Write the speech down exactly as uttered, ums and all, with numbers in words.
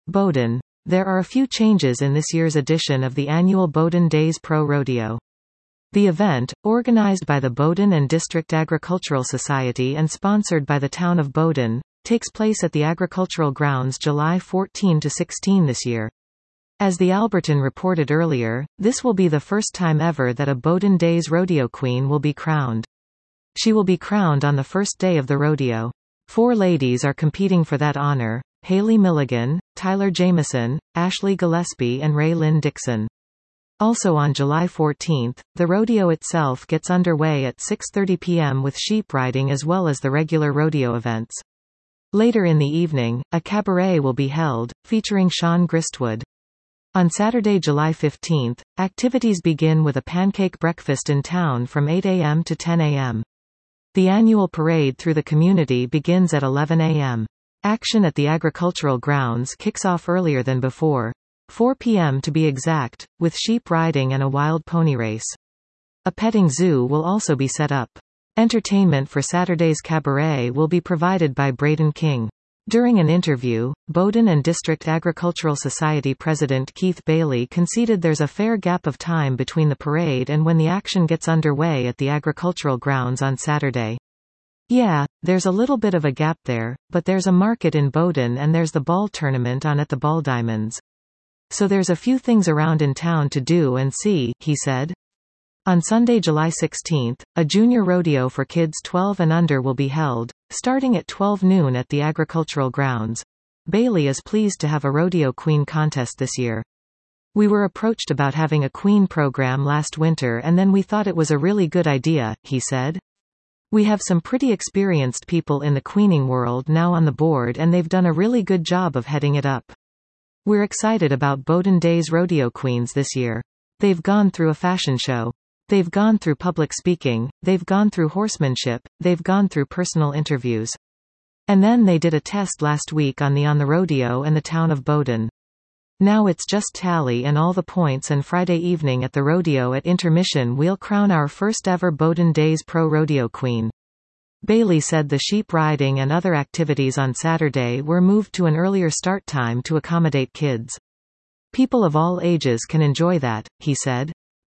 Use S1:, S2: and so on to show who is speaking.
S1: Bowdoin. There are a few changes in this year's edition of the annual Bowdoin Days Pro Rodeo. The event, organized by the Bowdoin and District Agricultural Society and sponsored by the town of Bowdoin, takes place at the Agricultural Grounds July fourteenth to sixteenth this year. As the Alberton reported earlier, this will be the first time ever that a Bowdoin Days rodeo queen will be crowned. She will be crowned on the first day of the rodeo. Four ladies are competing for that honor: Haley Milligan, Tyler Jameson, Ashley Gillespie and Ray Lynn Dixon. Also on July fourteenth, the rodeo itself gets underway at six thirty p m with sheep riding as well as the regular rodeo events. Later in the evening, a cabaret will be held, featuring Sean Gristwood. On Saturday, July fifteenth, activities begin with a pancake breakfast in town from eight a m to ten a m The annual parade through the community begins at eleven a m Action at the agricultural grounds kicks off earlier than before, four p m to be exact, with sheep riding and a wild pony race. A petting zoo will also be set up. Entertainment for Saturday's cabaret will be provided by Braden King. During an interview, Bowdoin and District Agricultural Society President Keith Bailey conceded there's a fair gap of time between the parade and when the action gets underway at the agricultural grounds on Saturday. Yeah, there's a little bit of a gap there, but there's a market in Bowdoin and there's the ball tournament on at the Ball Diamonds. So there's a few things around in town to do and see, he said. On Sunday, July sixteenth, a junior rodeo for kids twelve and under will be held, starting at twelve noon at the agricultural grounds. Bailey is pleased to have a rodeo queen contest this year. We were approached about having a queen program last winter and then we thought it was a really good idea, he said. We have some pretty experienced people in the queening world now on the board and they've done a really good job of heading it up. We're excited about Bowdoin Days rodeo queens this year. They've gone through a fashion show. They've gone through public speaking, they've gone through horsemanship, they've gone through personal interviews. And then they did a test last week on the On the Rodeo and the town of Bowdoin. Now it's just tally and all the points, and Friday evening at the rodeo at intermission we'll crown our first ever Bowdoin Days Pro Rodeo Queen. Bailey said the sheep riding and other activities on Saturday were moved to an earlier start time to accommodate kids. People of all ages can enjoy that, he said.